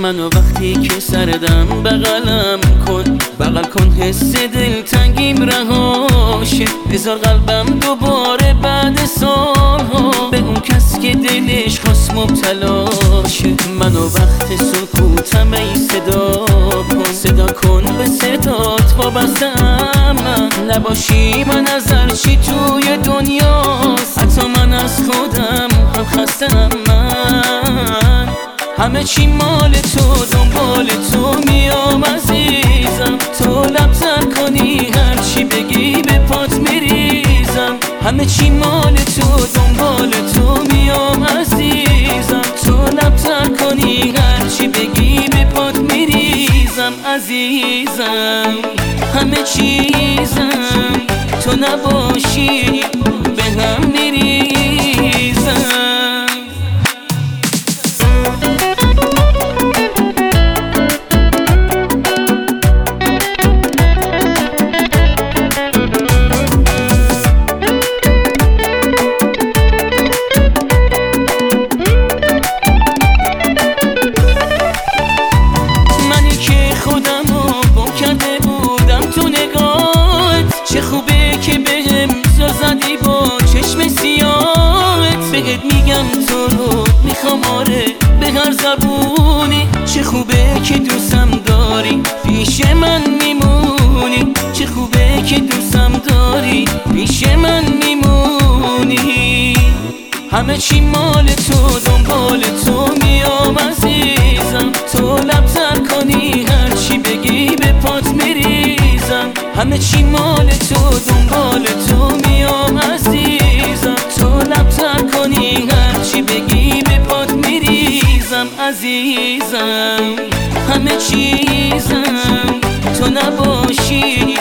منو وقتی که سردم بغل کن حس دلتنگیم رهاشه. بذار قلبم دوباره بعد سالها به اون کس که دلش خواست مبتلاشه. منو وقت سکوتم ای صدا کن به صدات وابسته‌ام. من نباشی من از هرچی توی دنیاست، حتی من از خودم هم خسته‌ام. من همه چی مال تو، دنبال تو میام عزیزم. تو لب‌تر کنی هرچی بگی به پات میریزم. همه چی مال تو، دنبال تو میام عزیزم. تو لب‌تر کنی هرچی بگی به پات میریزم عزیزم. همه چیزم تو نباشی به هم میریزم. چه خوبه که بهم زل زدی با چشم سیاهت. بهت میگم تو رو میخوام آره به هر زبونی. چه خوبه که دوستم داری پیش من میمونی. چه خوبه که دوستم داری پیش من میمونی. همه چی مال تو، دنبال تو میام عزیزم. تو لب‌تر کنی هرچی بگی به پات میریزم. همه چی مال تو، دنبال تو میام عزیزم. تو لب‌تر کنی هرچی بگی به پات میریزم عزیزم. همه چیزم تو نباشی